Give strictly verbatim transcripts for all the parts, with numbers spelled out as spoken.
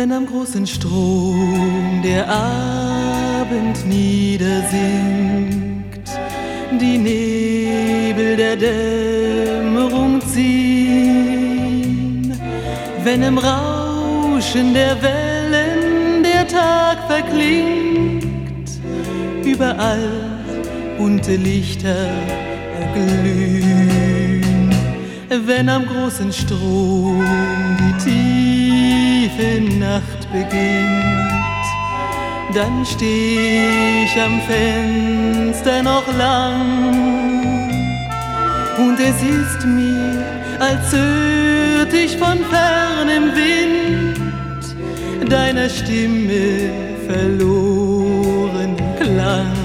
Wenn am großen Strom der Abend niedersinkt, die Nebel der Dämmerung ziehen, wenn im Rauschen der Wellen der Tag verklingt, überall bunte Lichter erglühen, wenn am großen Strom die tiefe Nacht beginnt, dann steh ich am Fenster noch lang und es ist mir, als hört ich von fernem Wind deiner Stimme verloren Klang.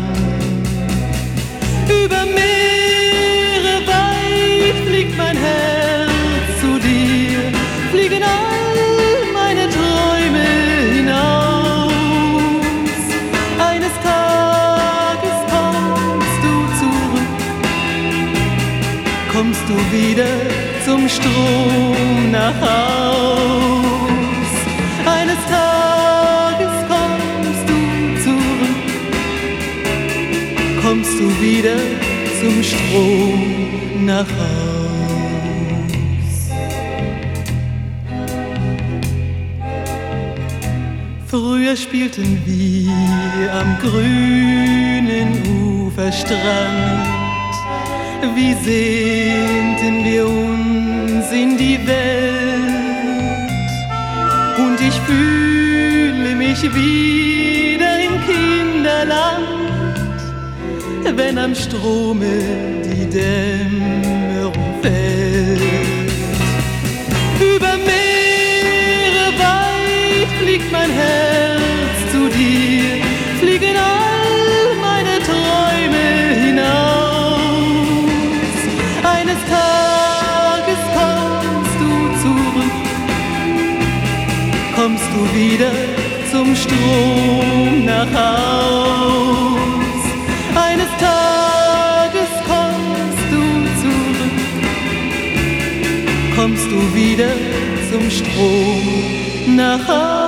Über Meere weit fliegt mein Herz zu dir, fliegen all meine Träume hinaus. Eines Tages kommst du zurück, kommst du wieder zum Strom nach Haus. Eines Tages kommst du zurück, kommst du wieder zum Strom nach Haus. Früher spielten wir am grünen Uferstrand, wie sehnten wir uns in die Welt, und ich fühle mich wieder im Kinderland, wenn am Strome die Dämmerung fällt. Über Meere weit fliegt mein Herz zu dir, fliegen all meine Träume hinaus. Eines Tages kommst du zurück, kommst du wieder zum Strom nach Haus. Eines Tages kommst du zurück, kommst du wieder zum Strom nach Haus.